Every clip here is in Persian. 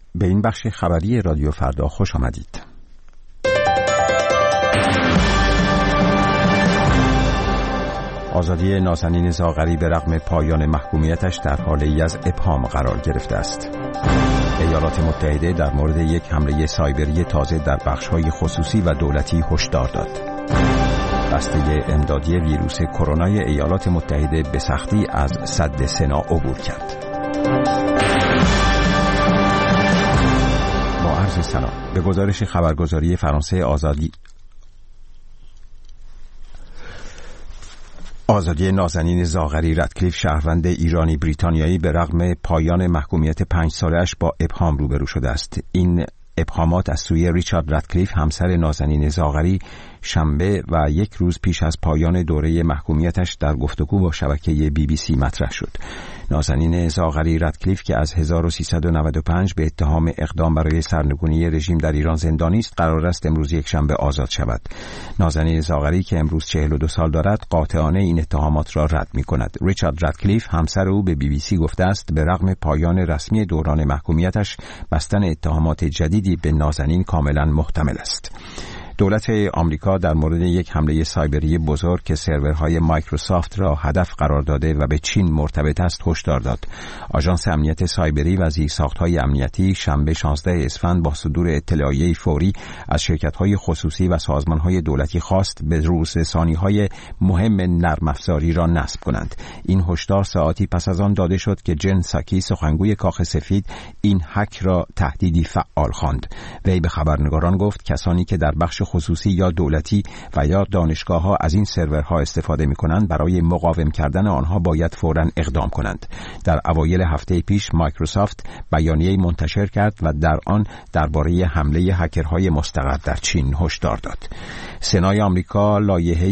به این بخش خبری رادیو فردا خوش آمدید. آزادی نازنین زاغری به رغم پایان محکومیتش در حالی از ابهام قرار گرفته است. ایالات متحده در مورد یک حمله سایبری تازه در بخش‌های خصوصی و دولتی هشدار داد. بسته امدادی ویروس کرونا ایالات متحده به سختی از سد سنا عبور کرد. با عرض سلام. به گزارش خبرگزاری فرانسه آزادی نازنین زاغری رادکلیف، شهروند ایرانی بریتانیایی، به رغم پایان محکومیت 5 ساله‌اش با ابهام روبرو شده است. این ابهامات از سوی ریچارد رادکلیف، همسر نازنین زاغری، شنبه و یک روز پیش از پایان دوره محکومیتش در گفتگو با شبکه BBC مطرح شد. نازنین زاغری رادکلیف که از 1395 به اتهام اقدام برای سرنگونی رژیم در ایران زندانی است، قرار است امروز یک شنبه آزاد شود. نازنین زاغری که امروز 42 سال دارد، قاطعانه این اتهامات را رد می‌کند. ریچارد رادکلیف، همسر او، به BBC گفته است به رغم پایان رسمی دوران محکومیتش، بستن اتهامات جدیدی به نازنین کاملا محتمل است. دولت آمریکا در مورد یک حمله سایبری بزرگ که سرورهای مایکروسافت را هدف قرار داده و به چین مرتبط است هشدار داد. آژانس امنیت سایبری و زیرساخت‌های امنیتی شنبه 16 اسفند با صدور اطلاعیه فوری از شرکت‌های خصوصی و سازمان‌های دولتی خواست به روزرسانی‌های مهم نرم افزاری را نصب کنند. این هشدار ساعتی پس از آن داده شد که جن ساکی، سخنگوی کاخ سفید، این هک را تهدیدی فعال خواند. وی به خبرنگاران گفت کسانی که در بخش خصوصی یا دولتی و یا دانشگاه‌ها از این سرورها استفاده می‌کنند، برای مقاوم کردن آنها باید فوراً اقدام کنند. در اوایل هفته پیش مایکروسافت بیانیه‌ای منتشر کرد و در آن درباره حمله هکرهای مستقر در چین هشدار داد. سنای آمریکا لایحه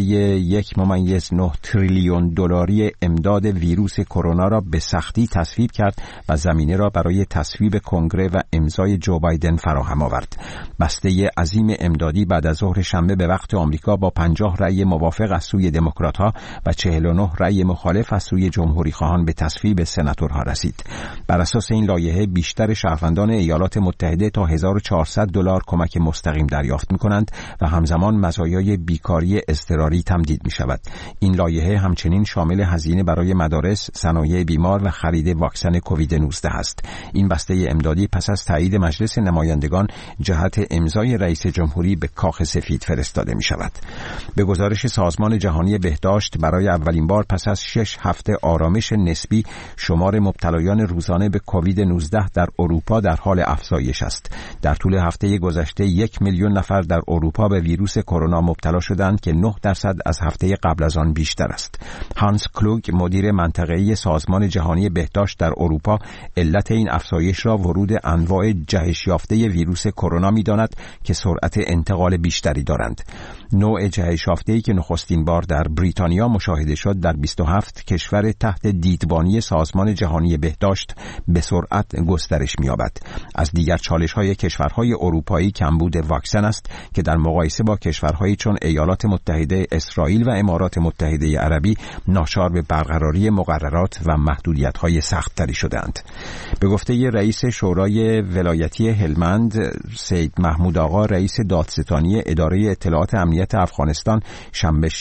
1.9 تریلیون دلاری امداد ویروس کرونا را به سختی تصویب کرد و زمینه را برای تصویب کنگره و امضای جو بایدن فراهم آورد. بسته عظیم امدادی بعد از ظهر شنبه به وقت آمریکا با 50 رأی موافق از سوی دموکرات‌ها و 49 رأی مخالف از سوی جمهوری‌خواهان به تصویب سناتورها رسید. بر اساس این لایحه بیشتر شهروندان ایالات متحده تا $1400 کمک مستقیم دریافت می‌کنند و همزمان مزایای بیکاری اضطراری تمدید می‌شود. این لایحه همچنین شامل هزینه برای مدارس، صنایع بیمار و خرید واکسن کووید 19 است. این بسته امدادی پس از تایید مجلس نمایندگان جهت امضای رئیس جمهوری به کاخ سفید فرستاده می شود. به گزارش سازمان جهانی بهداشت، برای اولین بار پس از 6 هفته آرامش نسبی، شمار مبتلایان روزانه به کووید 19 در اروپا در حال افزایش است. در طول هفته گذشته 1 میلیون نفر در اروپا به ویروس کرونا مبتلا شدند که 9% از هفته قبل از آن بیشتر است. هانس کلوگ، مدیر منطقه‌ای سازمان جهانی بهداشت در اروپا، علت این افزایش را ورود انواع جهش یافته ویروس کرونا می‌داند که سرعت انتقال بیشتری دارند. نوع جهش یافته‌ای که نخستین بار در بریتانیا مشاهده شد در 27 کشور تحت دیدبانی سازمان جهانی بهداشت به سرعت گسترش می‌یابد. از دیگر چالش‌های کشورهای اروپایی کمبود واکسن است که در مقایسه با کشورهایی چون ایالات متحده، اسرائیل و امارات متحده عربی ناچار به برقراری مقررات و محدودیت‌های سخت‌تری شدند. به گفته رئیس شورای ولایتی هلمند، سید محمود آقا، رئیس دادستانی اداره اطلاعات امنیت افغانستان، شنبه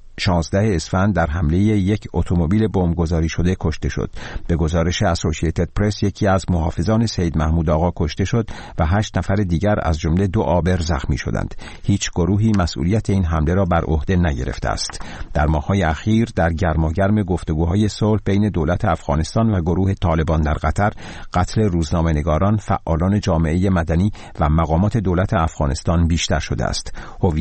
16 اسفند در حمله یک اتومبیل بمبگذاری شده کشته شد. به گزارش اسوسییتد پرس، یکی از محافظان سید محمود آقا کشته شد و 8 نفر دیگر از جمله 2 آبر زخمی شدند. هیچ گروهی مسئولیت این حمله را بر عهده نگرفته است. در ماه‌های اخیر در گرماگرم گفتگوهای صلح بین دولت افغانستان و گروه طالبان در قطر، قتل روزنامه‌نگاران، فعالان جامعه مدنی و مقامات دولت افغانستان بیشتر شده است.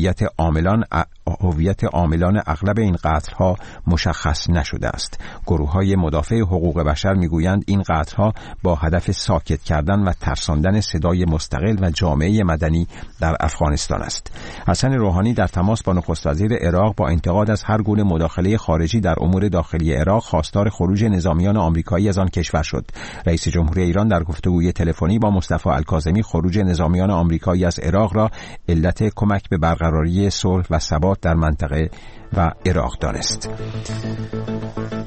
هویت عاملان اغلب این قتل‌ها مشخص نشده است. گروه‌های مدافع حقوق بشر می‌گویند این قتل‌ها با هدف ساکت کردن و ترساندن صدای مستقل و جامعه مدنی در افغانستان است. حسن روحانی در تماس با نخست وزیر عراق با انتقاد از هر گونه مداخله خارجی در امور داخلی عراق، خواستار خروج نظامیان آمریکایی از آن کشور شد. رئیس جمهوری ایران در گفتگوی تلفنی با مصطفی الکاظمی خروج نظامیان آمریکایی از عراق را علت کمک به برقراری صلح و ثبات در منطقه و عراق دانست.